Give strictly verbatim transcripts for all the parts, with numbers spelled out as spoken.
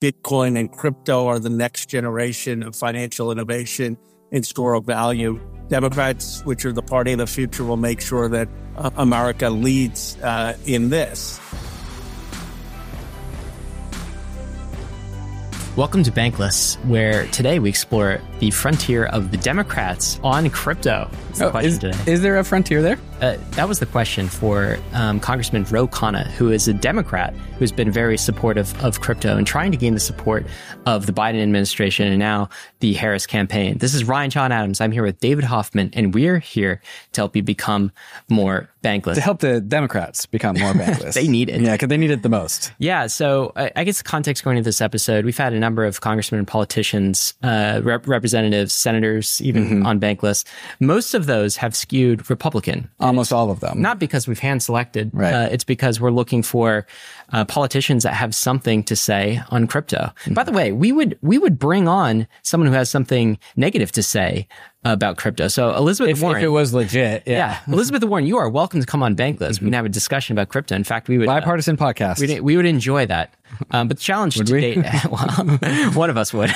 Bitcoin and crypto are the next generation of financial innovation and store of value. Democrats, which are the party of the future, will make sure that uh, America leads uh, in this. Welcome to Bankless, where today we explore the frontier of the Democrats on crypto. That's the oh, question is, today. Is there a frontier there? Uh, that was the question for um, Congressman Ro Khanna, who is a Democrat who's been very supportive of crypto and trying to gain the support of the Biden administration and now the Harris campaign. This is Ryan John Adams. I'm here with David Hoffman, and we're here to help you become more bankless. To help the Democrats become more bankless. They need it. Yeah, because they need it the most. Yeah, so I, I guess the context going into this episode, we've had a number of congressmen and politicians, uh, rep- representatives, senators, even mm-hmm. on Bankless. Most of those have skewed Republican. Almost all of them. Not because we've hand selected. Right. Uh, it's because we're looking for uh, politicians that have something to say on crypto. Mm-hmm. By the way, we would we would bring on someone who has something negative to say about crypto. So Elizabeth if, Warren. If it was legit, yeah. yeah. Elizabeth Warren, you are welcome to come on Bankless. Mm-hmm. We can have a discussion about crypto. In fact, we would... Bipartisan uh, podcast. We, we would enjoy that. Um, but the challenge would to we? date... well, one of us would.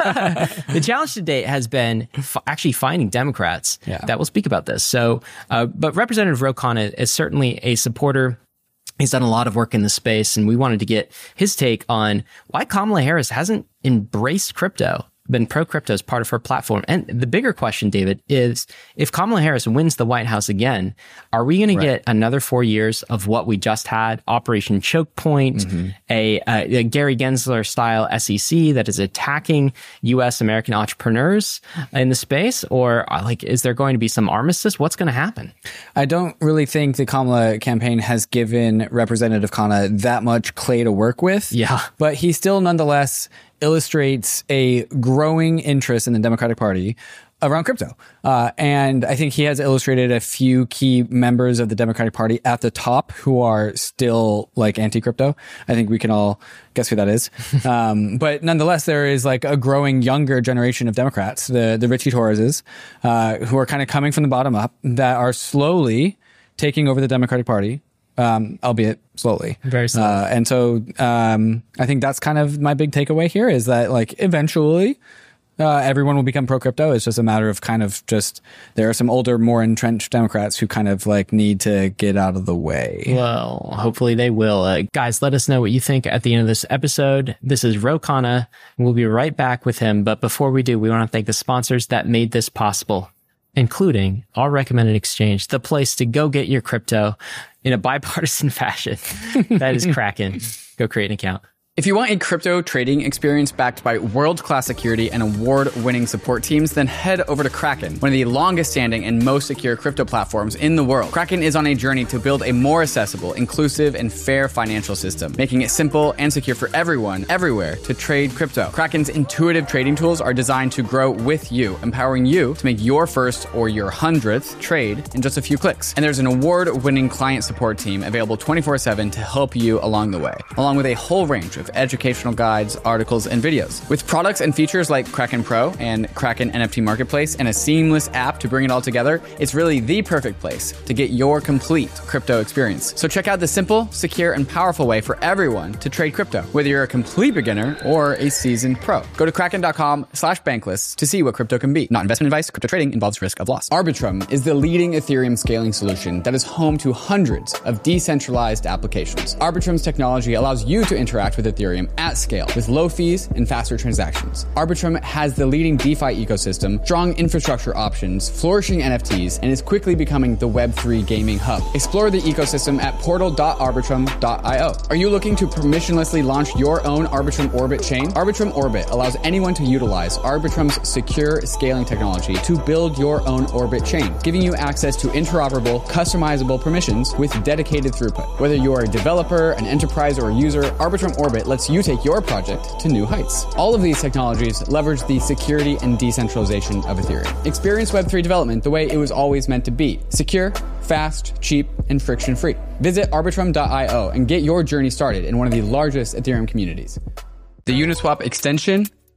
The challenge to date has been f- actually finding Democrats yeah. that will speak about this. So, uh, but Representative Ro Khanna is certainly a supporter. He's done a lot of work in the space, and we wanted to get his take on why Kamala Harris hasn't embraced crypto, been pro-crypto as part of her platform. And the bigger question, David, is if Kamala Harris wins the White House again, are we going right. to get another four years of what we just had, Operation Choke Point, mm-hmm. a, a, a Gary Gensler-style S E C that is attacking U S American entrepreneurs in the space? Or like, is there going to be some armistice? What's going to happen? I don't really think the Kamala campaign has given Representative Khanna that much clay to work with. Yeah. But he still nonetheless illustrates a growing interest in the Democratic Party around crypto. Uh, and I think he has illustrated a few key members of the Democratic Party at the top who are still like anti-crypto. I think we can all guess who that is. um, but nonetheless, there is like a growing younger generation of Democrats, the, the Richie Torreses, uh, who are kind of coming from the bottom up that are slowly taking over the Democratic Party. Um, albeit slowly. Very slowly. Uh, and so, um, I think that's kind of my big takeaway here is that like eventually, uh, everyone will become pro crypto. It's just a matter of kind of just, there are some older, more entrenched Democrats who kind of like need to get out of the way. Well, hopefully they will. Uh, guys, let us know what you think at the end of this episode. This is Ro Khanna. We'll be right back with him. But before we do, we want to thank the sponsors that made this possible, including our recommended exchange, the place to go get your crypto in a bipartisan fashion. That is Kraken. Go create an account. If you want a crypto trading experience backed by world-class security and award-winning support teams, then head over to Kraken, one of the longest-standing and most secure crypto platforms in the world. Kraken is on a journey to build a more accessible, inclusive, and fair financial system, making it simple and secure for everyone, everywhere, to trade crypto. Kraken's intuitive trading tools are designed to grow with you, empowering you to make your first or your hundredth trade in just a few clicks. And there's an award-winning client support team available twenty-four seven to help you along the way, along with a whole range of educational guides, articles, and videos. With products and features like Kraken Pro and Kraken N F T Marketplace and a seamless app to bring it all together, it's really the perfect place to get your complete crypto experience. So check out the simple, secure, and powerful way for everyone to trade crypto, whether you're a complete beginner or a seasoned pro. Go to kraken.com slash bankless to see what crypto can be. Not investment advice. Crypto trading involves risk of loss. Arbitrum is the leading Ethereum scaling solution that is home to hundreds of decentralized applications. Arbitrum's technology allows you to interact with Ethereum at scale with low fees and faster transactions. Arbitrum has the leading DeFi ecosystem, strong infrastructure options, flourishing N F Ts, and is quickly becoming the Web three gaming hub. Explore the ecosystem at portal dot arbitrum dot io. Are you looking to permissionlessly launch your own Arbitrum Orbit chain? Arbitrum Orbit allows anyone to utilize Arbitrum's secure scaling technology to build your own Orbit chain, giving you access to interoperable, customizable permissions with dedicated throughput. Whether you are a developer, an enterprise, or a user, Arbitrum Orbit lets you take your project to new heights. All of these technologies leverage the security and decentralization of Ethereum. Experience Web three development the way it was always meant to be. Secure, fast, cheap, and friction-free. Visit arbitrum dot io and get your journey started in one of the largest Ethereum communities. The Uniswap extension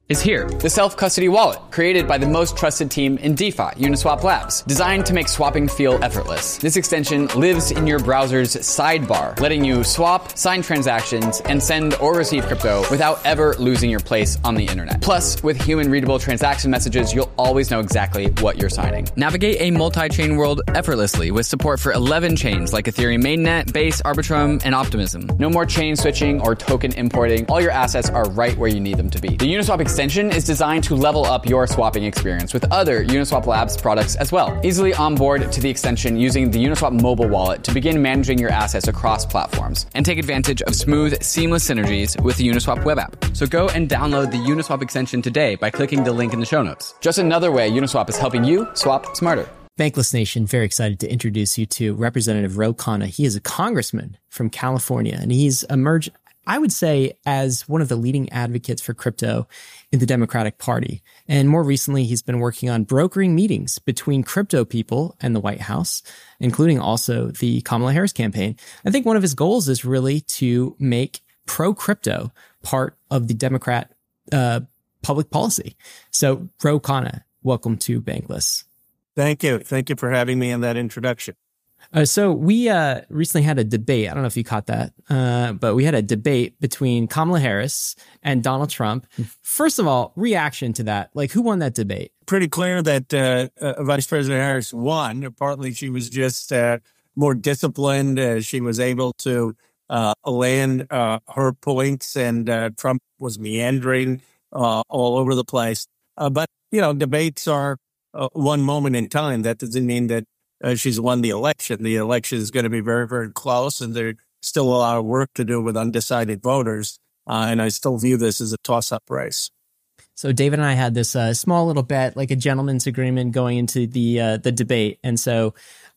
is here. The self-custody wallet, created by the most trusted team in DeFi, Uniswap Labs, designed to make swapping feel effortless. This extension lives in your browser's sidebar, letting you swap, sign transactions, and send or receive crypto without ever losing your place on the internet. Plus, with human-readable transaction messages, you'll always know exactly what you're signing. Navigate a multi-chain world effortlessly with support for eleven chains like Ethereum Mainnet, Base, Arbitrum, and Optimism. No more chain switching or token importing. All your assets are right where you need them to be. The Uniswap extension is designed to level up your swapping experience with other Uniswap Labs products as well. Easily onboard to the extension using the Uniswap mobile wallet to begin managing your assets across platforms and take advantage of smooth, seamless synergies with the Uniswap web app. So go and download the Uniswap extension today by clicking the link in the show notes. Just another way Uniswap is helping you swap smarter. Bankless Nation, very excited to introduce you to Representative Ro Khanna. He is a congressman from California, and he's emerged, I would say, as one of the leading advocates for crypto in the Democratic Party. And more recently, he's been working on brokering meetings between crypto people and the White House, including also the Kamala Harris campaign. I think one of his goals is really to make pro-crypto part of the Democrat uh, public policy. So, Ro Khanna, welcome to Bankless. Thank you. Thank you for having me in that introduction. Uh, so we uh, recently had a debate. I don't know if you caught that, uh, but we had a debate between Kamala Harris and Donald Trump. First of all, reaction to that. Like, who won that debate? Pretty clear that uh, uh, Vice President Harris won. Partly she was just uh, more disciplined. Uh, she was able to uh, land uh, her points, and uh, Trump was meandering uh, all over the place. Uh, but, you know, debates are uh, one moment in time. That doesn't mean that Uh, she's won the election. The election is going to be very, very close, and there's still a lot of work to do with undecided voters. Uh, and I still view this as a toss-up race. So David and I had this uh, small little bet, like a gentleman's agreement going into the uh, the debate. And so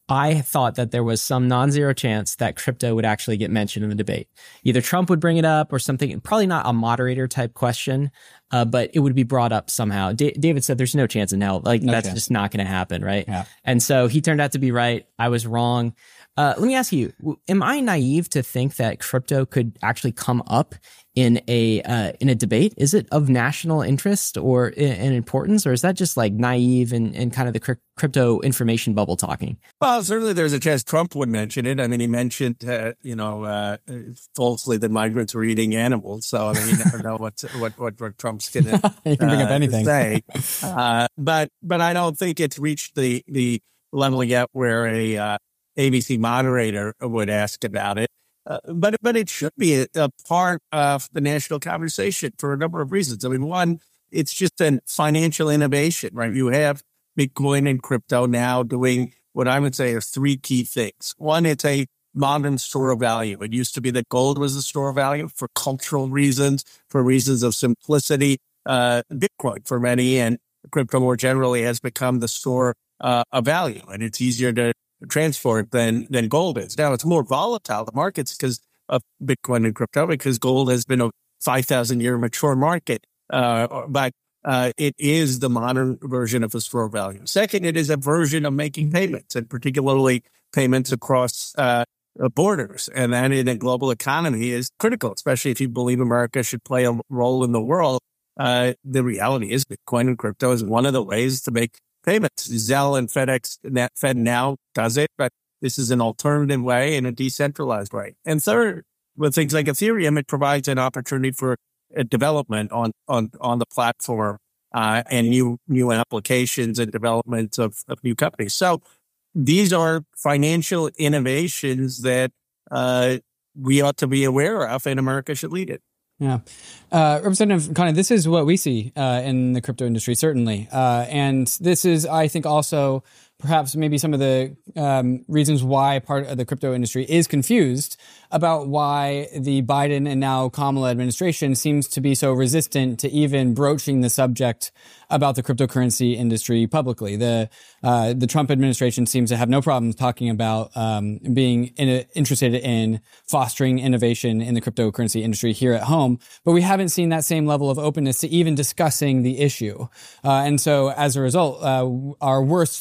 I thought that there was some non-zero chance that crypto would actually get mentioned in the debate. Either Trump would bring it up or something, probably not a moderator type question, uh, but it would be brought up somehow. D- David said there's no chance in hell. Like, no that's chance. Just not going to happen, right? Yeah. And so he turned out to be right. I was wrong. Uh, let me ask you, am I naive to think that crypto could actually come up in a uh, in a debate? Is it of national interest or in, in importance, or is that just like naive and, and kind of the cr- crypto information bubble talking? Well, certainly there's a chance Trump would mention it. I mean, he mentioned, uh, you know, uh, falsely that migrants were eating animals. So, I mean, you never know what what, what, what Trump's going to uh, bring up anything. say. Uh, but but I don't think it's reached the, the level yet where a uh, A B C moderator would ask about it. Uh, but but it should be a, a part of the national conversation for a number of reasons. I mean, one, it's just a financial innovation, right? You have Bitcoin and crypto now doing what I would say are three key things. One, it's a modern store of value. It used to be that gold was a store of value for cultural reasons, for reasons of simplicity. Uh, Bitcoin, for many, and crypto more generally, has become the store uh, of value, and it's easier to transport than than gold is. Now it's more volatile, the markets, because of Bitcoin and crypto, because gold has been a five thousand year mature market. Uh, but uh, it is the modern version of a store of value. Second, it is a version of making payments, and particularly payments across uh, borders. And that in a global economy is critical, especially if you believe America should play a role in the world. Uh, the reality is Bitcoin and crypto is one of the ways to make payments. Zelle and FedEx, FedNow does it, but this is an alternative way and a decentralized way. And third, with things like Ethereum, it provides an opportunity for a development on on on the platform uh, and new new applications and development of, of new companies. So these are financial innovations that uh, we ought to be aware of, and America should lead it. Yeah. Uh, Representative Khanna, this is what we see uh, in the crypto industry, certainly. Uh, and this is, I think, also perhaps maybe some of the um, reasons why part of the crypto industry is confused about why the Biden and now Kamala administration seems to be so resistant to even broaching the subject about the cryptocurrency industry publicly. The uh, the Trump administration seems to have no problems talking about um, being in a, interested in fostering innovation in the cryptocurrency industry here at home, but we haven't seen that same level of openness to even discussing the issue. Uh, and so as a result, uh, our worst fears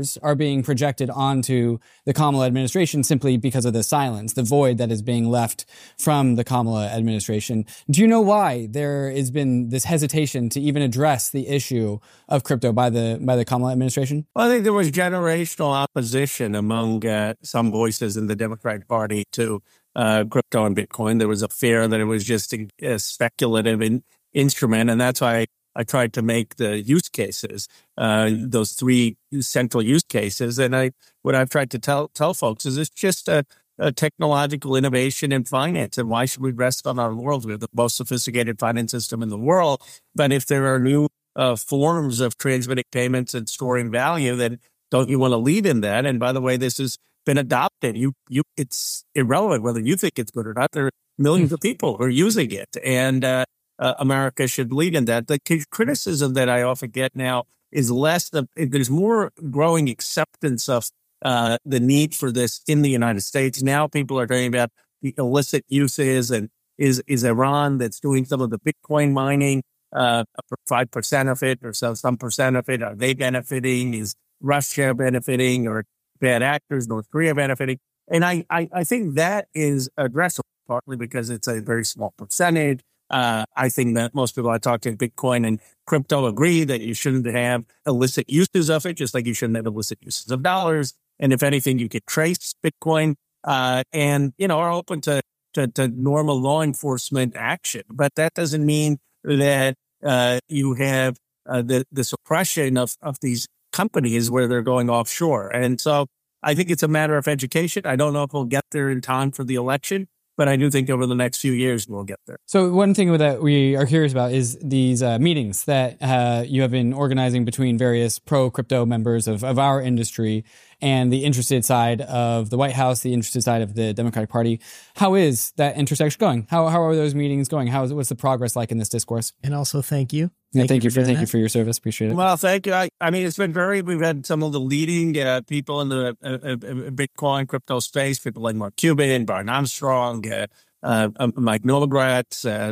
fears are being projected onto the Kamala administration simply because of the silence, the void that is being left from the Kamala administration. Do you know why there has been this hesitation to even address the issue of crypto by the by the Kamala administration? Well, I think there was generational opposition among uh, some voices in the Democratic Party to uh, crypto and Bitcoin. There was a fear that it was just a, a speculative in, instrument, and that's why I tried to make the use cases, uh, those three central use cases. And I, what I've tried to tell tell folks is it's just a, a technological innovation in finance. And why should we rest on our laurels? We have the most sophisticated finance system in the world. But if there are new uh, forms of transmitting payments and storing value, then don't you want to lead in that? And by the way, this has been adopted. You, you, it's irrelevant whether you think it's good or not. There are millions of people who are using it. And, uh, Uh, America should lead in that. The criticism that I often get now is less of, there's more growing acceptance of uh, the need for this in the United States. Now people are talking about the illicit uses, and is is Iran that's doing some of the Bitcoin mining, uh, five percent of it or so, some percent of it, are they benefiting? Is Russia benefiting, or bad actors, North Korea benefiting? And I, I, I think that is addressable, partly because it's a very small percentage. Uh, I think that most people I talk to in Bitcoin and crypto agree that you shouldn't have illicit uses of it, just like you shouldn't have illicit uses of dollars. And if anything, you could trace Bitcoin, uh, and, you know, are open to, to, to normal law enforcement action. But that doesn't mean that, uh, you have, uh, the, the suppression of, of these companies where they're going offshore. And so I think it's a matter of education. I don't know if we'll get there in time for the election, but I do think over the next few years, we'll get there. So one thing that we are curious about is these uh, meetings that uh, you have been organizing between various pro-crypto members of, of our industry and the interested side of the White House, the interested side of the Democratic Party. How is that intersection going? How how are those meetings going? How is, what's the progress like in this discourse? And also, thank you. Yeah, thank, thank you you for, for thank that. you for your service. Appreciate it. Well, thank you. I, I mean, it's been very. We've had some of the leading uh, people in the uh, uh, Bitcoin crypto space. People like Mark Cuban, Brian Armstrong, uh, uh, Mike Novogratz, uh,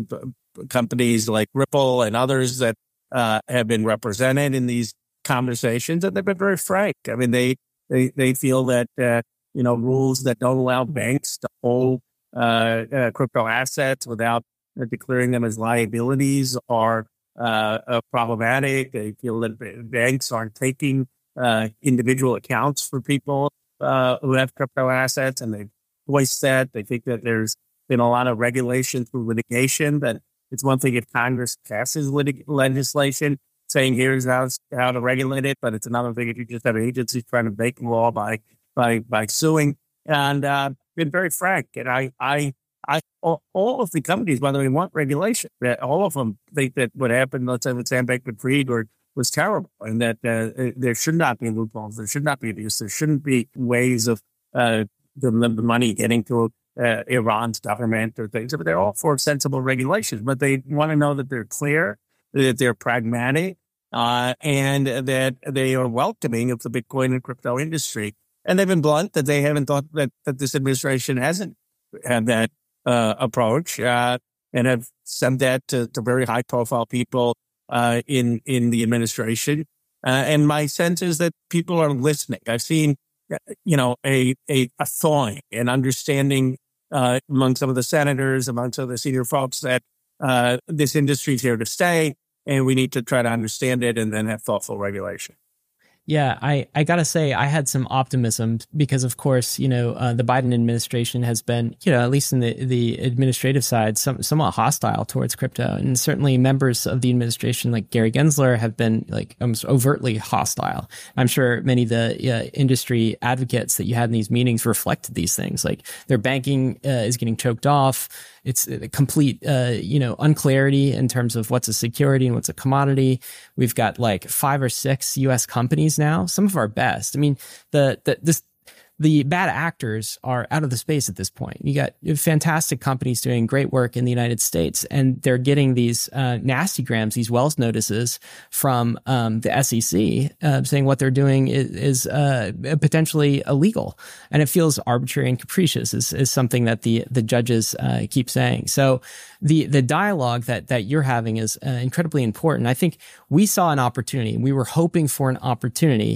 uh, companies like Ripple and others that uh, have been represented in these conversations, and they've been very frank. I mean, they they they feel that uh, you know rules that don't allow banks to hold uh, uh, crypto assets without uh, declaring them as liabilities are uh, uh, problematic. They feel that banks aren't taking uh, individual accounts for people uh, who have crypto assets, and they've voiced that. They think that there's been a lot of regulation through litigation. That it's one thing if Congress passes lit- legislation saying here's how, how to regulate it, but it's another thing if you just have agencies trying to make law by by by suing. And uh, been very frank. And I, I, I, all, all of the companies, by the way, want regulation. All of them think that what happened, let's say with Sam Bankman-Fried, or was terrible, and that uh, there should not be loopholes, there should not be abuse, there shouldn't be ways of uh, the, the money getting to uh, Iran's government or things. But they're all for sensible regulations, but they want to know that they're clear, that they're pragmatic, uh, and that they are welcoming of the Bitcoin and crypto industry. And they've been blunt that they haven't thought that, that this administration hasn't had that uh, approach, uh, and have sent that to, to very high profile people uh, in, in the administration. Uh, and my sense is that people are listening. I've seen, you know, a, a, a thawing and understanding uh, among some of the senators, among some of the senior folks that uh, this industry is here to stay, and we need to try to understand it and then have thoughtful regulation. Yeah, I, I gotta say, I had some optimism because, of course, you know, uh, the Biden administration has been, you know, at least in the, the administrative side, some, somewhat hostile towards crypto. And certainly members of the administration like Gary Gensler have been like almost overtly hostile. I'm sure many of the uh, industry advocates that you had in these meetings reflected these things. Like their banking uh, is getting choked off. It's a complete, uh, you know, unclarity in terms of what's a security and what's a commodity. We've got like five or six U S companies now, some of our best. I mean, the, the, this, the bad actors are out of the space at this point. You got fantastic companies doing great work in the United States, and they're getting these uh, nasty grams, these Wells notices from um, the S E C uh, saying what they're doing is, is uh, potentially illegal. And it feels arbitrary and capricious is, is something that the the judges uh, keep saying. So the the dialogue that that you're having is uh, incredibly important. I think we saw an opportunity. We were hoping for an opportunity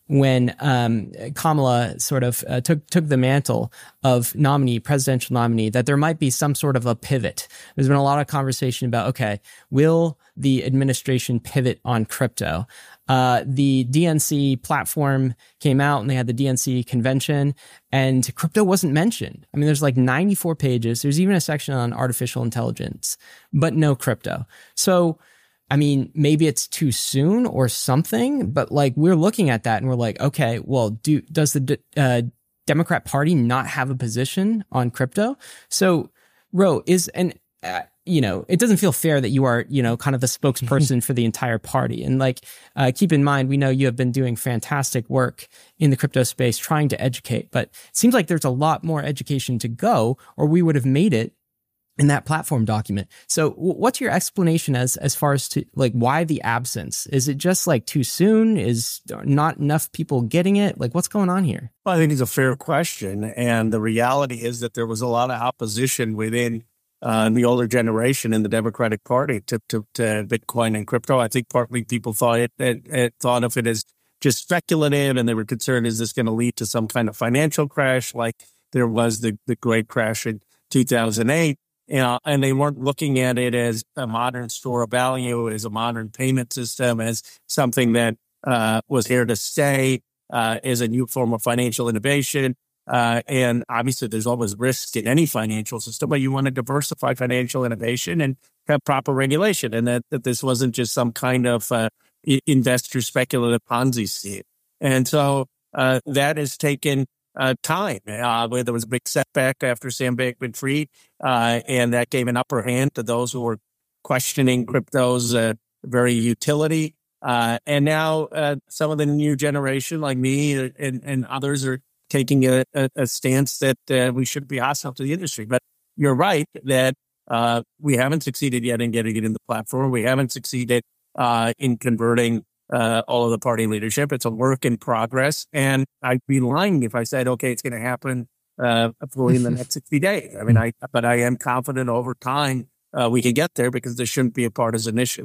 when um, Kamala sort of uh, took took the mantle of nominee, presidential nominee, that there might be some sort of a pivot. There's been a lot of conversation about, okay, will the administration pivot on crypto? Uh, the D N C platform came out and they had the D N C convention and crypto wasn't mentioned. I mean, there's like ninety-four pages. There's even a section on artificial intelligence, but no crypto. So, I mean, maybe it's too soon or something, but like we're looking at that and we're like, okay, well, do, does the uh, Democrat Party not have a position on crypto? So, Ro, is, and, uh, you know, it doesn't feel fair that you are, you know, kind of the spokesperson for the entire party. And like, uh, keep in mind, we know you have been doing fantastic work in the crypto space trying to educate, but it seems like there's a lot more education to go, or we would have made it in that platform document. So what's your explanation as, as far as to like, why the absence? Is it just like too soon? Is not enough people getting it? Like, what's going on here? Well, I think it's a fair question. And the reality is that there was a lot of opposition within uh, the older generation in the Democratic Party to, to, to Bitcoin and crypto. I think partly people thought it, it, it thought of it as just speculative, and they were concerned, is this going to lead to some kind of financial crash like there was the, the great crash in two thousand eight? You know, and they weren't looking at it as a modern store of value, as a modern payment system, as something that uh, was here to stay, uh, as a new form of financial innovation. Uh, and obviously, there's always risk in any financial system, but you want to diversify financial innovation and have proper regulation, and that, that this wasn't just some kind of uh, investor speculative Ponzi scheme. And so uh, that has taken Uh, time, uh, where there was a big setback after Sam Bankman-Fried, uh, and that gave an upper hand to those who were questioning crypto's uh, very utility. Uh, and now uh, some of the new generation, like me and, and others, are taking a, a, a stance that uh, we should be hostile to the industry. But you're right that uh, we haven't succeeded yet in getting it in the platform. We haven't succeeded uh, in converting Uh, all of the party leadership. It's a work in progress. And I'd be lying if I said, okay, it's going to happen uh, fully in the next sixty days. I mean, I, but I am confident over time uh, we can get there, because this shouldn't be a partisan issue.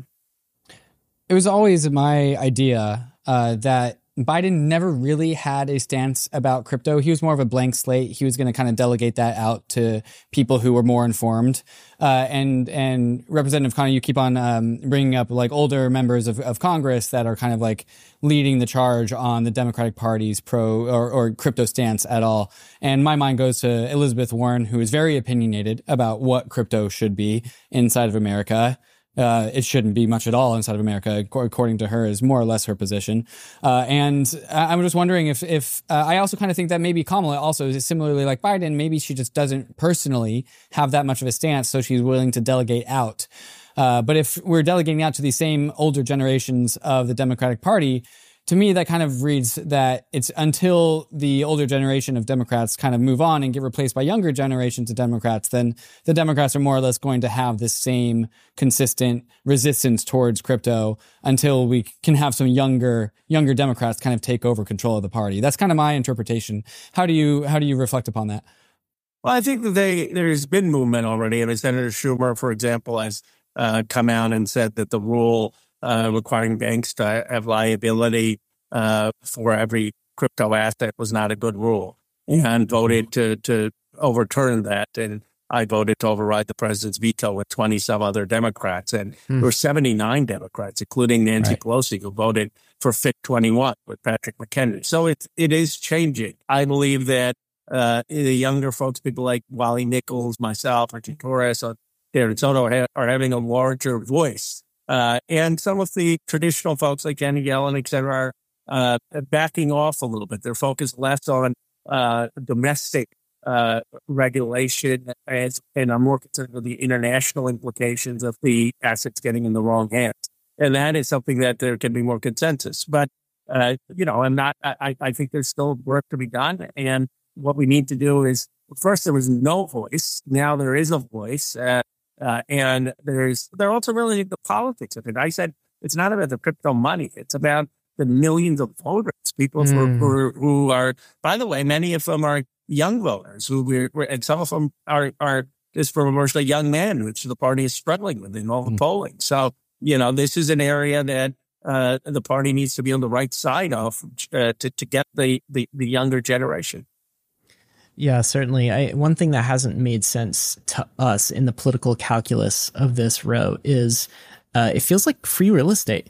It was always my idea uh, that Biden never really had a stance about crypto. He was more of a blank slate. He was going to kind of delegate that out to people who were more informed. Uh, and, and Representative Khanna, you keep on um, bringing up like older members of, of Congress that are kind of like leading the charge on the Democratic Party's pro or, or crypto stance at all. And my mind goes to Elizabeth Warren, who is very opinionated about what crypto should be inside of America. Uh, it shouldn't be much at all inside of America, according to her, is more or less her position. Uh, and I'm just wondering if, if uh, I also kind of think that maybe Kamala also is similarly like Biden. Maybe she just doesn't personally have that much of a stance, so she's willing to delegate out. Uh, but if we're delegating out to these same older generations of the Democratic Party, to me, that kind of reads that it's until the older generation of Democrats kind of move on and get replaced by younger generations of Democrats, then the Democrats are more or less going to have this same consistent resistance towards crypto until we can have some younger, younger Democrats kind of take over control of the party. That's kind of my interpretation. How do you, how do you reflect upon that? Well, I think that they, there's been movement already. I mean, Senator Schumer, for example, has uh, come out and said that the rule Uh, requiring banks to have liability uh, for every crypto asset was not a good rule, and voted to to overturn that. And I voted to override the president's veto with twenty some other Democrats, and hmm. there were seventy-nine Democrats, including Nancy right. Pelosi, who voted for F I C twenty-one with Patrick McHenry. So it it is changing. I believe that uh, the younger folks, people like Wally Nichols, myself, Archie Torres, or Darren Soto, are, are having a larger voice. Uh, and some of the traditional folks like Janet Yellen, et cetera, are uh, backing off a little bit. They're focused less on uh, domestic uh, regulation, as, and are more concerned with the international implications of the assets getting in the wrong hands. And that is something that there can be more consensus. But, uh, you know, I'm not, I, I think there's still work to be done. And what we need to do is, first, there was no voice. Now there is a voice. Uh, Uh, and there's, they're also really the politics of it. I said, it's not about the crypto money. It's about the millions of voters, people mm. who, who, who are, by the way, many of them are young voters who we're, and some of them are, are disproportionately young men, which the party is struggling with in all the mm. polling. So, you know, this is an area that uh, the party needs to be on the right side of uh, to, to get the, the, the younger generation. Yeah, certainly. I, one thing that hasn't made sense to us in the political calculus of this row is uh, it feels like free real estate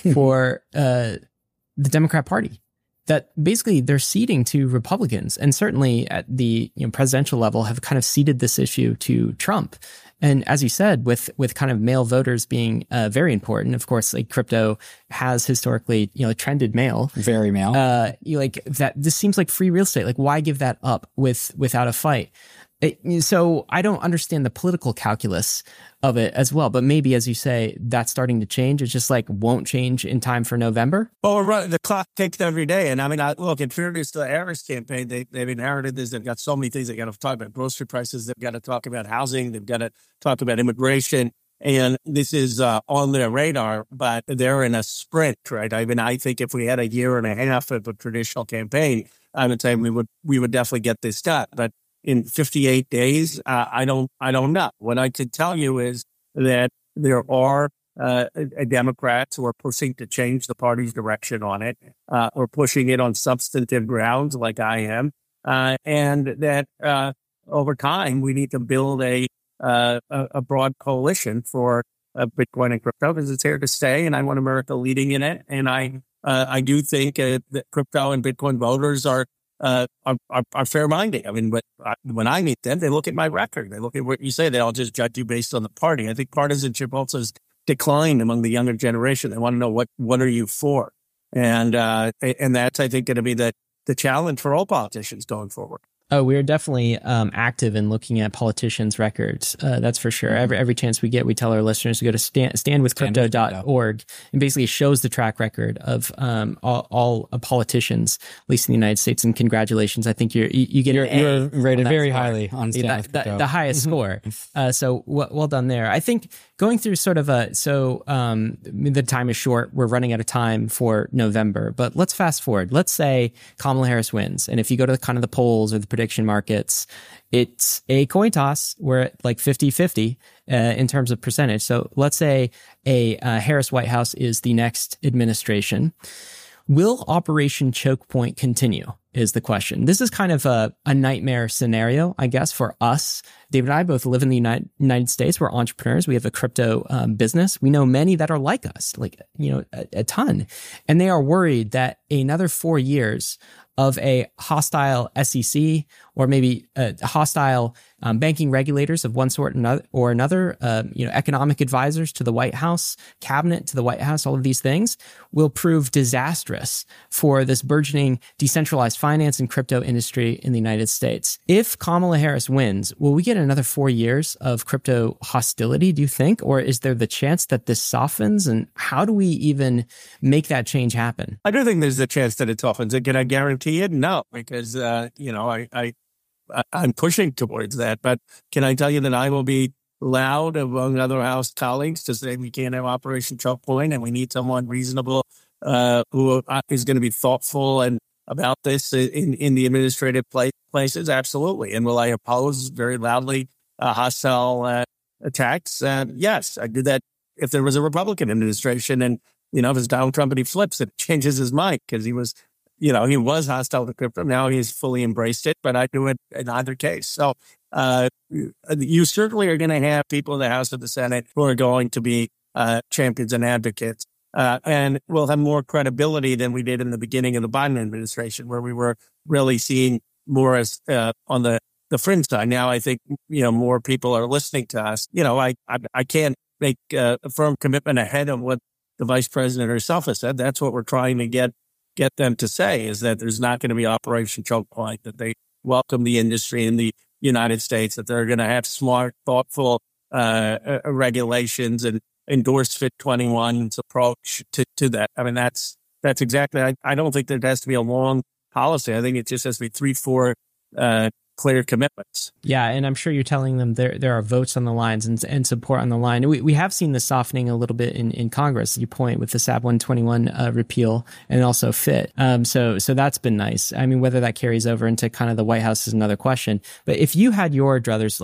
for uh, the Democrat Party. That basically they're ceding to Republicans, and certainly at the you know, presidential level have kind of ceded this issue to Trump. And as you said, with with kind of male voters being uh, very important, of course, like crypto has historically you know trended male, very male. Uh, you like that. This seems like free real estate. Like, why give that up with without a fight? It, so I don't understand the political calculus of it as well. But maybe, as you say, that's starting to change. It's just like won't change in time for November. Well, we're running, the clock ticks every day. And I mean, I, look, in fairness to the Harris campaign, they, they've inherited this. They've got so many things. They've got to talk about grocery prices. They've got to talk about housing. They've got to talk about immigration. And this is uh, on their radar, but they're in a sprint, right? I mean, I think if we had a year and a half of a traditional campaign, I would say we would we would definitely get this done. But in fifty-eight days, uh, I don't, I don't know. What I can tell you is that there are uh, Democrats who are pushing to change the party's direction on it, uh, or pushing it on substantive grounds, like I am, uh, and that uh, over time we need to build a uh, a broad coalition for uh, Bitcoin and crypto because it's here to stay, and I want America leading in it. And I, uh, I do think uh, that crypto and Bitcoin voters are. Uh, are, are, are fair-minded. I mean, but I, when I meet them, they look at my record. They look at what you say. They all just judge you based on the party. I think partisanship also has declined among the younger generation. They want to know what what are you for, and uh, and that's I think going to be the the challenge for all politicians going forward. Oh, we're definitely um, active in looking at politicians' records. Uh, that's for sure. Every every chance we get, we tell our listeners to go to stand, stand with crypto dot org, and basically shows the track record of um, all, all uh, politicians, at least in the United States. And congratulations, I think you're you, you get you're, an you're A rated on very score. highly on Stand the, with Crypto. the, the highest score. Uh, so w- well done there. I think going through sort of a so um, the time is short. We're running out of time for November, but let's fast forward. Let's say Kamala Harris wins, and if you go to kind of the polls or the prediction markets, it's a coin toss. We're at like fifty-fifty uh, in terms of percentage. So let's say a uh, Harris White House is the next administration. Will Operation Choke Point continue is the question. This is kind of a, a nightmare scenario, I guess, for us. David and I both live in the United, United States. We're entrepreneurs. We have a crypto um, business. We know many that are like us, like, you know, a, a ton. And they are worried that another four years of a hostile S E C or maybe a hostile um, banking regulators of one sort or another, uh, you know, economic advisors to the White House, cabinet to the White House, all of these things will prove disastrous for this burgeoning decentralized finance and crypto industry in the United States. If Kamala Harris wins, will we get another four years of crypto hostility, do you think? Or is there the chance that this softens? And how do we even make that change happen? I do think there's a chance that it softens. Can I guarantee it? No, because, uh, you know, I, I, I'm pushing towards that. But can I tell you that I will be loud among other House colleagues to say we can't have Operation Choke Point and we need someone reasonable uh, who is going to be thoughtful and about this in, in the administrative place, places? Absolutely. And will I oppose very loudly uh, hostile uh, attacks? Uh, yes, I did that if there was a Republican administration. And, you know, if it's Donald Trump and he flips, it changes his mind because he was, you know, he was hostile to crypto. Now he's fully embraced it, but I do it in either case. So uh, you certainly are going to have people in the House and the Senate who are going to be uh, champions and advocates. Uh, and we'll have more credibility than we did in the beginning of the Biden administration, where we were really seen more as uh, on the, the fringe side. Now I think, you know, more people are listening to us. You know, I I, I can't make uh, a firm commitment ahead of what the vice president herself has said. That's what we're trying to get get them to say, is that there's not going to be Operation Choke Point, that they welcome the industry in the United States, that they're going to have smart, thoughtful uh, uh, regulations and endorse Fit twenty-one's approach to, to that. I mean, that's that's exactly, I, I don't think there has to be a long policy. I think it just has to be three, four uh, clear commitments. Yeah, and I'm sure you're telling them there there are votes on the lines and, and support on the line. We we have seen the softening a little bit in, in Congress, you point, with the S A B one twenty-one uh, repeal and also Fit. Um, so so that's been nice. I mean, whether that carries over into kind of the White House is another question. But if you had your druthers, like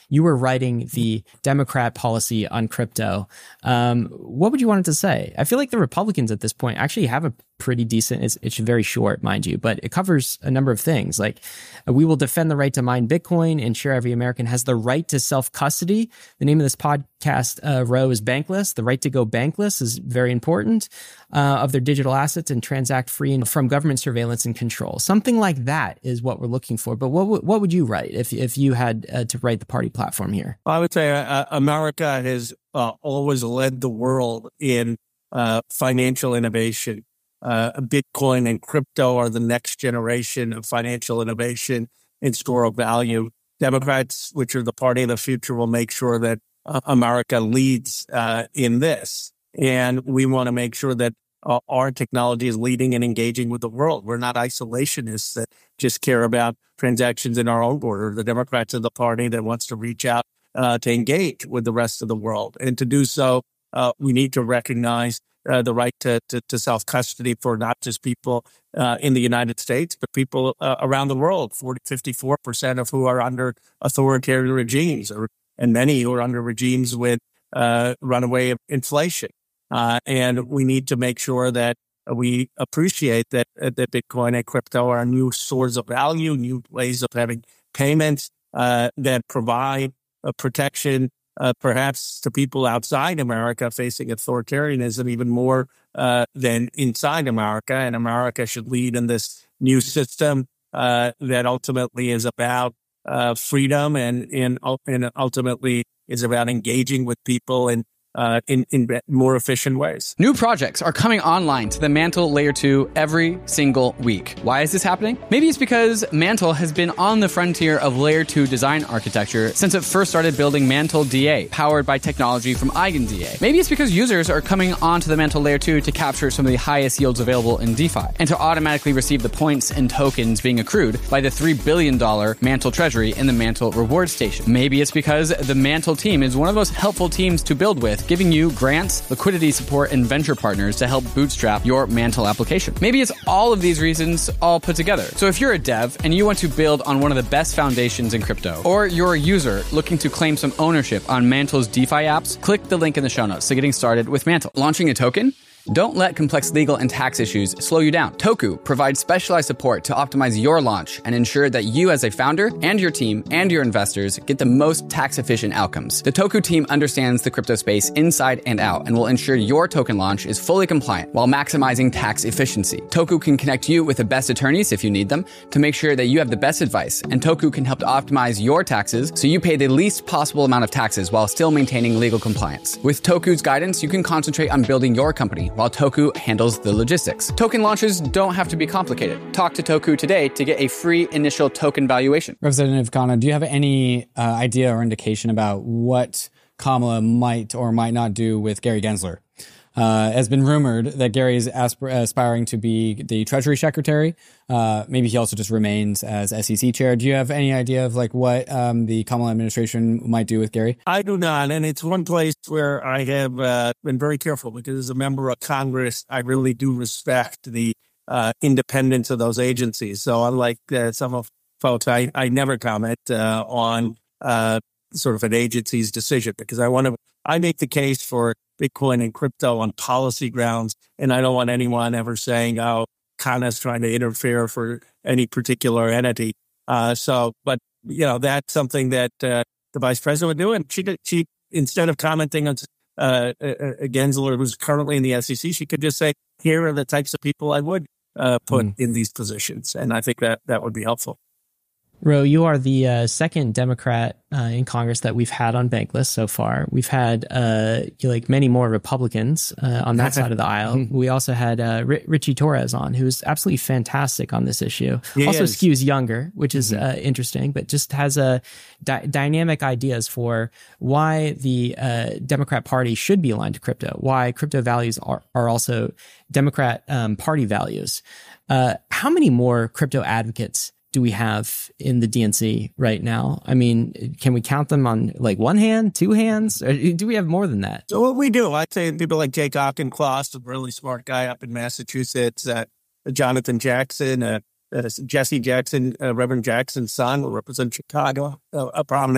you were writing the Democrat policy on crypto. Um, what would you want it to say? I feel like the Republicans at this point actually have a pretty decent, it's, it's very short, mind you, but it covers a number of things. Like, uh, we will defend the right to mine Bitcoin, ensure every American has the right to self-custody. The name of this podcast, uh, row is Bankless. The right to go bankless is very important, uh, of their digital assets and transact free and from government surveillance and control. Something like that is what we're looking for. But what, w- what would you write if, if you had uh, to write the party platform here? I would say uh, America has uh, always led the world in uh, financial innovation. Uh, Bitcoin and crypto are the next generation of financial innovation and store of value. Democrats, which are the party of the future, will make sure that uh, America leads uh, in this. And we want to make sure that uh, our technology is leading and engaging with the world. We're not isolationists that just care about transactions in our own border. The Democrats are the party that wants to reach out uh, to engage with the rest of the world. And to do so, uh, we need to recognize Uh, the right to, to, to self-custody for not just people uh, in the United States, but people uh, around the world, forty, fifty-four percent of who are under authoritarian regimes, or, and many who are under regimes with uh, runaway inflation. Uh, and we need to make sure that we appreciate that, uh, that Bitcoin and crypto are new sources of value, new ways of having payments uh, that provide uh, protection Uh, perhaps to people outside America facing authoritarianism even more uh, than inside America. And America should lead in this new system uh, that ultimately is about uh, freedom and, and, and ultimately is about engaging with people and Uh, in, in more efficient ways. New projects are coming online to the Mantle Layer two every single week. Why is this happening? Maybe it's because Mantle has been on the frontier of Layer two design architecture since it first started building Mantle D A, powered by technology from EigenDA. Maybe it's because users are coming onto the Mantle Layer two to capture some of the highest yields available in DeFi, and to automatically receive the points and tokens being accrued by the three billion dollars Mantle treasury in the Mantle reward station. Maybe it's because the Mantle team is one of the most helpful teams to build with, giving you grants, liquidity support, and venture partners to help bootstrap your Mantle application. Maybe it's all of these reasons all put together. So if you're a dev and you want to build on one of the best foundations in crypto, or you're a user looking to claim some ownership on Mantle's DeFi apps, click the link in the show notes to getting started with Mantle. Launching a token? Don't let complex legal and tax issues slow you down. Toku provides specialized support to optimize your launch and ensure that you as a founder and your team and your investors get the most tax-efficient outcomes. The Toku team understands the crypto space inside and out and will ensure your token launch is fully compliant while maximizing tax efficiency. Toku can connect you with the best attorneys if you need them to make sure that you have the best advice, and Toku can help to optimize your taxes so you pay the least possible amount of taxes while still maintaining legal compliance. With Toku's guidance, you can concentrate on building your company while Toku handles the logistics. Token launches don't have to be complicated. Talk to Toku today to get a free initial token valuation. Representative Khanna, do you have any uh, idea or indication about what Kamala might or might not do with Gary Gensler? Uh, it has been rumored that Gary is asp- aspiring to be the Treasury Secretary. Uh, maybe he also just remains as S E C chair. Do you have any idea of like what um, the Kamala administration might do with Gary? I do not. And it's one place where I have uh, been very careful because as a member of Congress, I really do respect the uh, independence of those agencies. So unlike uh, some of folks, I, I never comment uh, on uh, sort of an agency's decision because I want to, I make the case for Bitcoin and crypto on policy grounds. And I don't want anyone ever saying, oh, Khanna's trying to interfere for any particular entity. Uh, so, but, you know, that's something that uh, the vice president would do. And she, she instead of commenting on uh, uh, Gensler, who's currently in the S E C, she could just say, here are the types of people I would uh, put mm. in these positions. And I think that that would be helpful. Ro, you are the uh, second Democrat uh, in Congress that we've had on Bankless so far. We've had uh, like many more Republicans uh, on that side of the aisle. We also had uh, R- Richie Torres on, who's absolutely fantastic on this issue. He also is. Skews younger, which is mm-hmm. uh, interesting, but just has a di- dynamic ideas for why the uh, Democrat Party should be aligned to crypto, why crypto values are, are also Democrat um, Party values. Uh, how many more crypto advocates do we have in the D N C right now? I mean, can we count them on like one hand, two hands? Or do we have more than that? So what we do, I'd say people like Jake Auchincloss, a really smart guy up in Massachusetts, uh, Jonathan Jackson, uh, uh, Jesse Jackson, uh, Reverend Jackson's son, who represents Chicago, uh, a prominent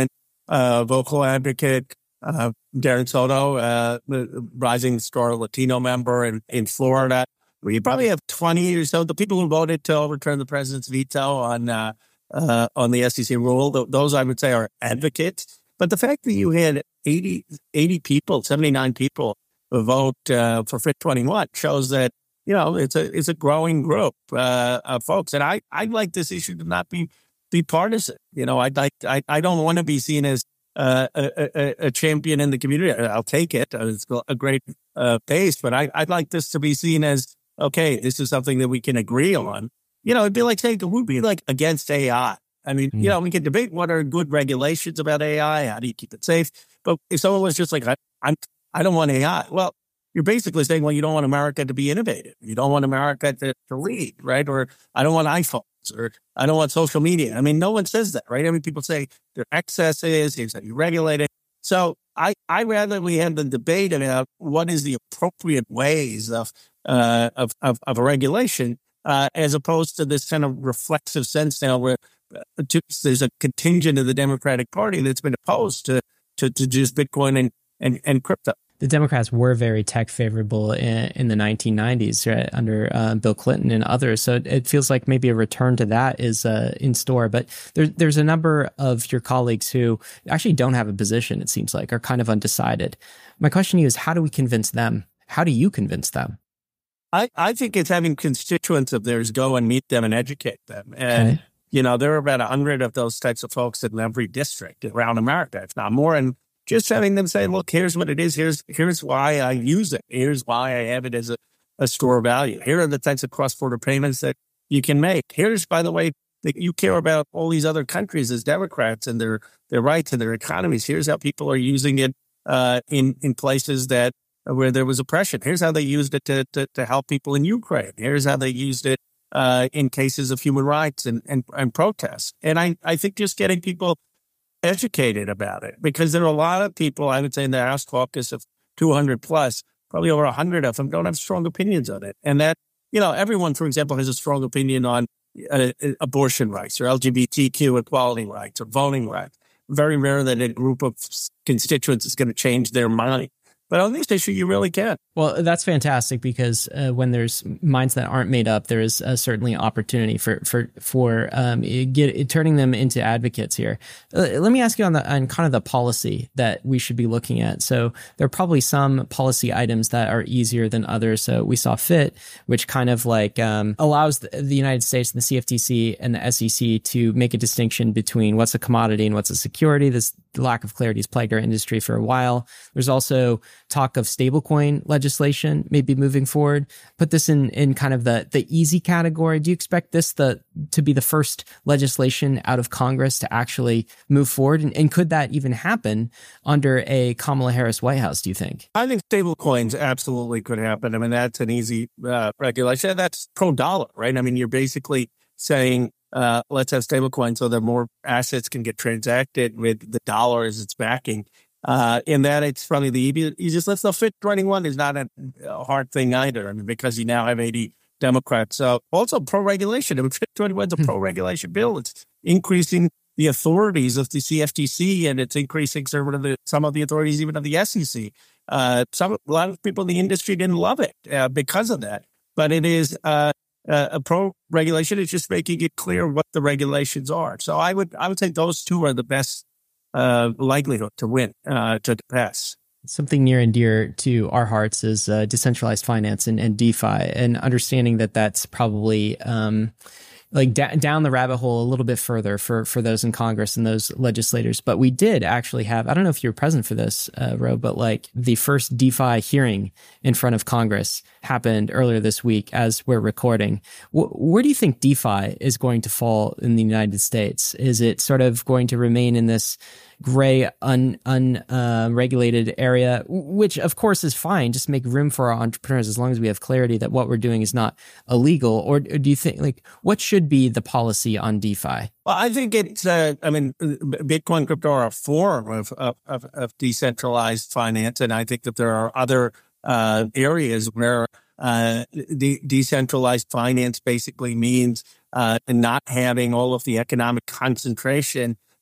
uh, vocal advocate. Uh, Darren Soto, uh, rising star Latino member in, in Florida. You probably have twenty or so. The people who voted to overturn the president's veto on uh, uh, on the S E C rule, th- those I would say are advocates. But the fact that you had eighty, eighty people, seventy-nine people vote uh, for F I T twenty-one shows that, you know, it's a it's a growing group uh, of folks. And I I'd like this issue to not be be partisan. You know, I'd like I I don't want to be seen as uh, a, a, a champion in the community. I'll take it. It's a great uh, pace, but I I'd like this to be seen as, okay, this is something that we can agree on. You know, it'd be like saying, who'd be like against A I? I mean, mm. you know, we can debate what are good regulations about A I. How do you keep it safe? But if someone was just like, I, I'm, I don't want A I. Well, you're basically saying, well, you don't want America to be innovative. You don't want America to, to lead, right? Or I don't want iPhones, or I don't want social media. I mean, no one says that, right? I mean, people say there are excesses, here's how you regulate it. So I, I rather we have the debate about what is the appropriate ways of uh, of, of, of a regulation, uh, as opposed to this kind of reflexive sense now where uh, to, there's a contingent of the Democratic Party that's been opposed to to, to just Bitcoin and, and, and crypto. The Democrats were very tech favorable in, in the nineteen nineties, right, under uh, Bill Clinton and others. So it, it feels like maybe a return to that is uh, in store. But there, there's a number of your colleagues who actually don't have a position, it seems like, are kind of undecided. My question to you is, how do we convince them? How do you convince them? I, I think it's having constituents of theirs go and meet them and educate them. And, okay. you know, there are about a hundred of those types of folks in every district around America, if not more. And just having them say, look, here's what it is. Here's here's why I use it. Here's why I have it as a, a store of value. Here are the types of cross-border payments that you can make. Here's, by the way, that you care about all these other countries as Democrats and their, their rights and their economies. Here's how people are using it uh, in, in places that where there was oppression. Here's how they used it to, to, to help people in Ukraine. Here's how they used it uh, in cases of human rights and, and, and protests. And I, I think just getting people educated about it, because there are a lot of people, I would say in the House caucus of two hundred plus, probably over one hundred of them don't have strong opinions on it. And that, you know, everyone, for example, has a strong opinion on uh, abortion rights or L G B T Q equality rights or voting rights. Very rare that a group of constituents is going to change their mind. But on this issue, you really can. Well, that's fantastic, because uh, when there's minds that aren't made up, there is uh, certainly opportunity for for for um, get, turning them into advocates here. Uh, let me ask you on the on kind of the policy that we should be looking at. So there are probably some policy items that are easier than others. So we saw F I T, which kind of like um, allows the, the United States and the C F T C and the S E C to make a distinction between what's a commodity and what's a security. This lack of clarity has plagued our industry for a while. There's also talk of stablecoin legislation maybe moving forward. Put this in, in kind of the, the easy category. Do you expect this the, to be the first legislation out of Congress to actually move forward? And, and could that even happen under a Kamala Harris White House, do you think? I think stablecoins absolutely could happen. I mean, that's an easy uh, regulation. That's pro-dollar, right? I mean, you're basically saying, uh, let's have stablecoins so that more assets can get transacted with the dollar as it's backing. Uh, in that it's probably the easiest. Let's the F I T twenty-one is not a, a hard thing either. I mean, because you now have eighty Democrats. So also pro-regulation. I mean, F I T twenty-one is a pro-regulation bill. It's increasing the authorities of the C F T C, and it's increasing some of the, some of the authorities even of the S E C. Uh, some, a lot of people in the industry didn't love it uh, because of that. But it is uh, uh, a pro-regulation. It's just making it clear what the regulations are. So I would I would say those two are the best Uh, likelihood to win, uh, to pass. Something near and dear to our hearts is uh, decentralized finance and, and DeFi, and understanding that that's probably um, like da- down the rabbit hole a little bit further for, for those in Congress and those legislators. But we did actually have, I don't know if you were present for this, uh, Ro, but like the first DeFi hearing in front of Congress happened earlier this week as we're recording. W- where do you think DeFi is going to fall in the United States? Is it sort of going to remain in this gray, un, unregulated uh, area, which of course is fine. Just make room for our entrepreneurs as long as we have clarity that what we're doing is not illegal? Or, or do you think, like, what should be the policy on DeFi? Well, I think it's, uh, I mean, Bitcoin, crypto are a form of, of, of decentralized finance. And I think that there are other uh, areas where uh, de- decentralized finance basically means uh, not having all of the economic concentration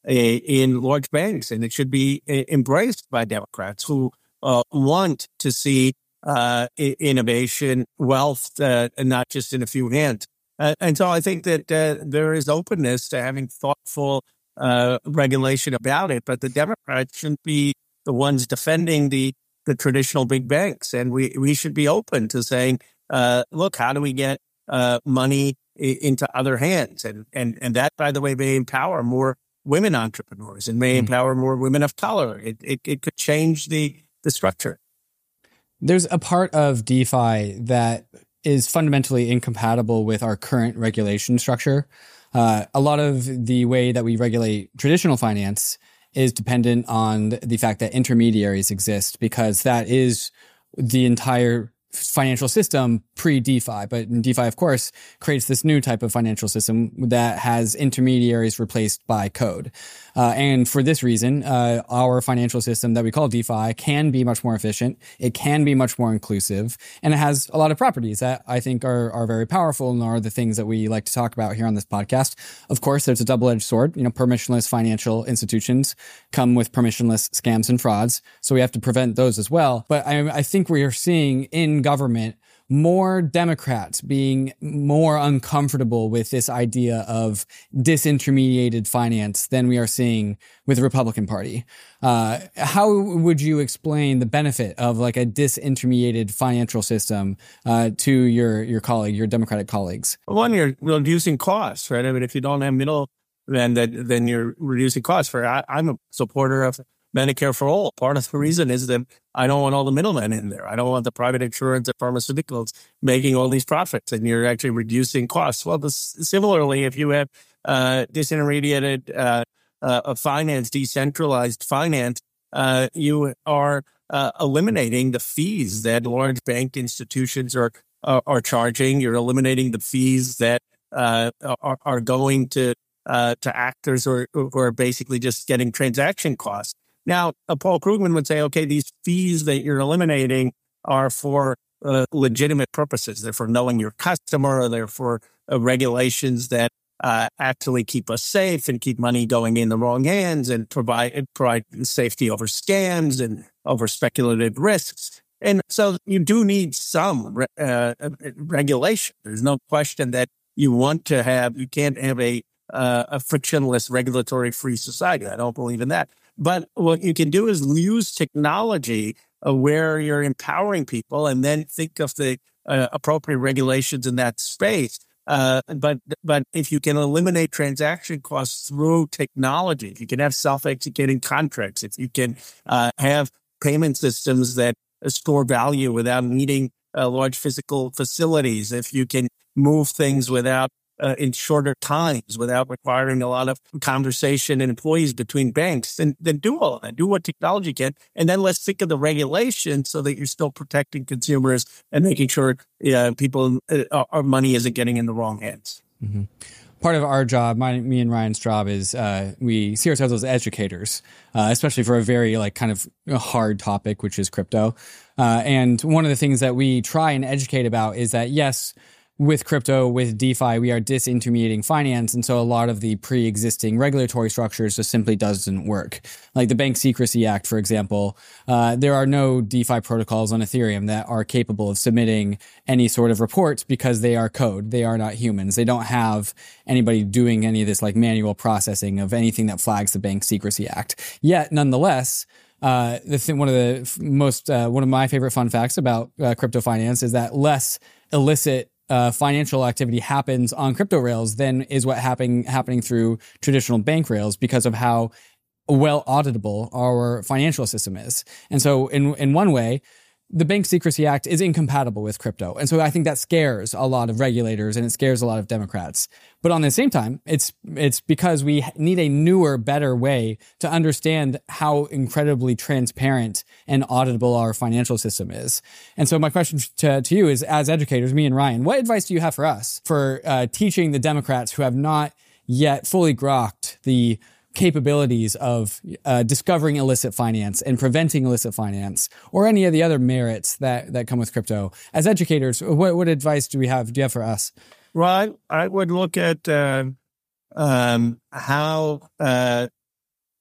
in large banks, and it should be embraced by Democrats who uh, want to see uh, innovation, wealth, uh, and not just in a few hands. Uh, and so I think that uh, there is openness to having thoughtful uh, regulation about it, but the Democrats shouldn't be the ones defending the, the traditional big banks. And we, we should be open to saying, uh, look, how do we get uh, money I- into other hands? And, and, and that, by the way, may empower more women entrepreneurs and may mm-hmm. empower more women of color. It, it, it could change the, the structure. There's a part of DeFi that is fundamentally incompatible with our current regulation structure. Uh, a lot of the way that we regulate traditional finance is dependent on the fact that intermediaries exist, because that is the entire financial system pre-DeFi. But DeFi, of course, creates this new type of financial system that has intermediaries replaced by code. Uh, and for this reason, uh, our financial system that we call DeFi can be much more efficient. It can be much more inclusive, and it has a lot of properties that I think are, are very powerful and are the things that we like to talk about here on this podcast. Of course, there's a double-edged sword. You know, permissionless financial institutions come with permissionless scams and frauds. So we have to prevent those as well. But I, I think we are seeing in government more Democrats being more uncomfortable with this idea of disintermediated finance than we are seeing with the Republican Party. Uh, how would you explain the benefit of like a disintermediated financial system uh, to your your colleague, your Democratic colleagues? One, you're reducing costs, right? I mean, if you don't have middle, then then, then you're reducing costs. For I, I'm a supporter of Medicare for all. Part of the reason is that I don't want all the middlemen in there. I don't want the private insurance and pharmaceuticals making all these profits, and you're actually reducing costs. Well, this, similarly, if you have uh, disintermediated uh, uh, finance, decentralized finance, uh, you are uh, eliminating the fees that large bank institutions are are, are charging. You're eliminating the fees that uh, are, are going to uh, to actors who are, who are basically just getting transaction costs. Now, uh, Paul Krugman would say, okay, these fees that you're eliminating are for uh, legitimate purposes. They're for knowing your customer, or they're for uh, regulations that uh, actually keep us safe and keep money going in the wrong hands and provide, provide safety over scams and over speculative risks. And so you do need some re- uh, regulation. There's no question that you want to have, you can't have a, uh, a frictionless regulatory-free society. I don't believe in that. But what you can do is use technology uh, where you're empowering people, and then think of the uh, appropriate regulations in that space. Uh, but but if you can eliminate transaction costs through technology, if you can have self-executing contracts, if you can uh, have payment systems that store value without needing uh, large physical facilities, if you can move things without Uh, in shorter times without requiring a lot of conversation and employees between banks, then, then do all of that. Do what technology can. And then let's think of the regulation so that you're still protecting consumers and making sure uh, people, uh, our money isn't getting in the wrong hands. Mm-hmm. Part of our job, my, me and Ryan's job, is uh, we see ourselves as educators, uh, especially for a very like kind of hard topic, which is crypto. Uh, and one of the things that we try and educate about is that, yes, with crypto, with DeFi, we are disintermediating finance. And so a lot of the pre-existing regulatory structures just simply doesn't work. Like the Bank Secrecy Act, for example, uh, there are no DeFi protocols on Ethereum that are capable of submitting any sort of reports because they are code. They are not humans. They don't have anybody doing any of this like manual processing of anything that flags the Bank Secrecy Act. Yet, nonetheless, uh, the thing, one of the most, uh, one of my favorite fun facts about uh, crypto finance is that less illicit Uh, financial activity happens on crypto rails than is what happening happening through traditional bank rails, because of how well auditable our financial system is. And so in in one way, the Bank Secrecy Act is incompatible with crypto. And so I think that scares a lot of regulators and it scares a lot of Democrats. But on the same time, it's it's because we need a newer, better way to understand how incredibly transparent and auditable our financial system is. And so my question to, to you is, as educators, me and Ryan, what advice do you have for us for uh, teaching the Democrats who have not yet fully grokked the capabilities of uh, discovering illicit finance and preventing illicit finance, or any of the other merits that, that come with crypto? As educators, what, what advice do we have, do you have for us? Well, I, I would look at uh, um, how uh,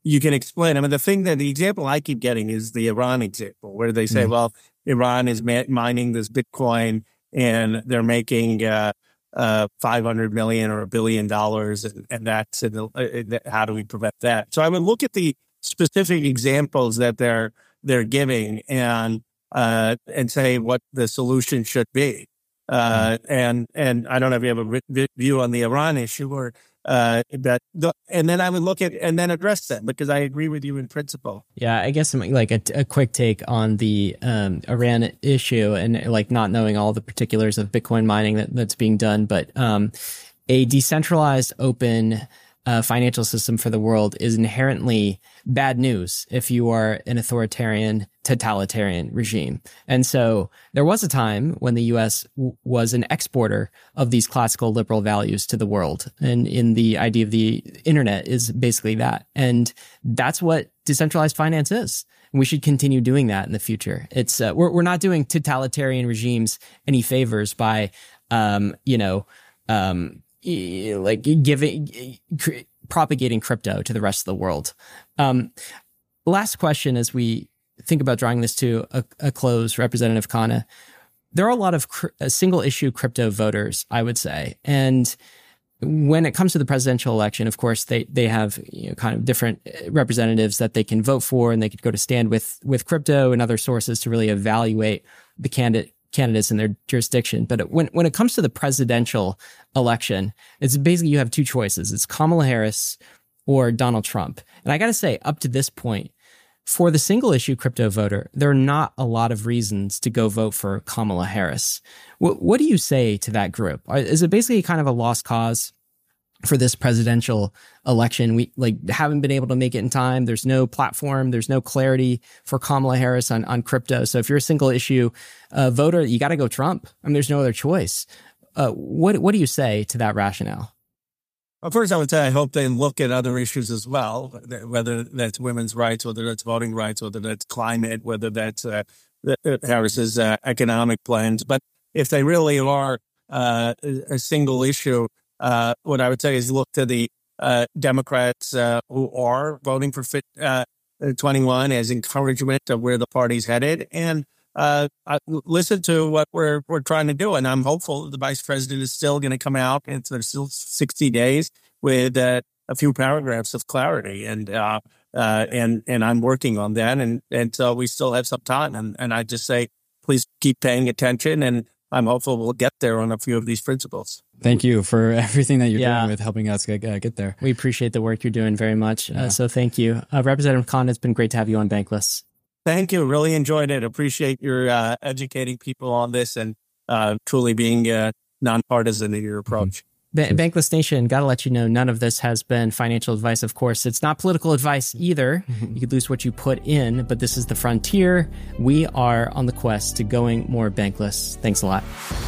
you can explain. I mean, the thing that the example I keep getting is the Iran example, where they say, mm. well, Iran is ma- mining this Bitcoin and they're making uh, uh, five hundred million or a billion dollars, and, and that's and, uh, how do we prevent that? So I would look at the specific examples that they're they're giving and uh, and say what the solution should be. Uh, mm. And and I don't know if you have a v- view on the Iran issue or. Uh, but the, and then I would look at and then address them because I agree with you in principle. Yeah, I guess like a, a quick take on the um, Iran issue and like not knowing all the particulars of Bitcoin mining that, that's being done, but um, a decentralized, open uh, financial system for the world is inherently bad news if you are an authoritarian, totalitarian regime. And so there was a time when the U S w- was an exporter of these classical liberal values to the world. And in the idea of the internet is basically that. And that's what decentralized finance is. And we should continue doing that in the future. It's uh, we're we're not doing totalitarian regimes any favors by, um, you know, um, like giving, propagating crypto to the rest of the world. Um, last question, as we think about drawing this to a, a close, Representative Khanna, there are a lot of cr- single issue crypto voters, I would say. And when it comes to the presidential election, of course, they, they have you know, kind of different representatives that they can vote for, and they could go to stand with, with crypto and other sources to really evaluate the candidate candidates in their jurisdiction. But when, when it comes to the presidential election, it's basically you have two choices. It's Kamala Harris or Donald Trump. And I got to say, up to this point, for the single issue crypto voter, there are not a lot of reasons to go vote for Kamala Harris. What, what do you say to that group? Is it basically kind of a lost cause for this presidential election? We like haven't been able to make it in time. There's no platform. There's no clarity for Kamala Harris on, on crypto. So if you're a single issue uh, voter, you got to go Trump. I mean, there's no other choice. Uh, what what do you say to that rationale? Well, first, I would say I hope they look at other issues as well, whether that's women's rights, whether that's voting rights, whether that's climate, whether that's uh, Harris's uh, economic plans. But if they really are uh, a single issue, uh, what I would say is look to the uh, Democrats uh, who are voting for fit, uh, twenty-one as encouragement of where the party's headed, and uh, listen to what we're we're trying to do. And I'm hopeful the vice president is still going to come out, and there's still sixty days with uh, a few paragraphs of clarity. And uh, uh, and and I'm working on that, and and so we still have some time. And and I just say, please keep paying attention, and I'm hopeful we'll get there on a few of these principles. Thank you for everything that you're yeah. doing with helping us get, uh, get there. We appreciate the work you're doing very much. Yeah. Uh, so thank you. Uh, Representative Khanna, it's been great to have you on Bankless. Thank you. Really enjoyed it. Appreciate your uh, educating people on this and uh, truly being uh, nonpartisan in your approach. Mm-hmm. Bankless Nation, got to let you know, none of this has been financial advice, of course. It's not political advice either. Mm-hmm. You could lose what you put in, but this is the frontier. We are on the quest to going more bankless. Thanks a lot.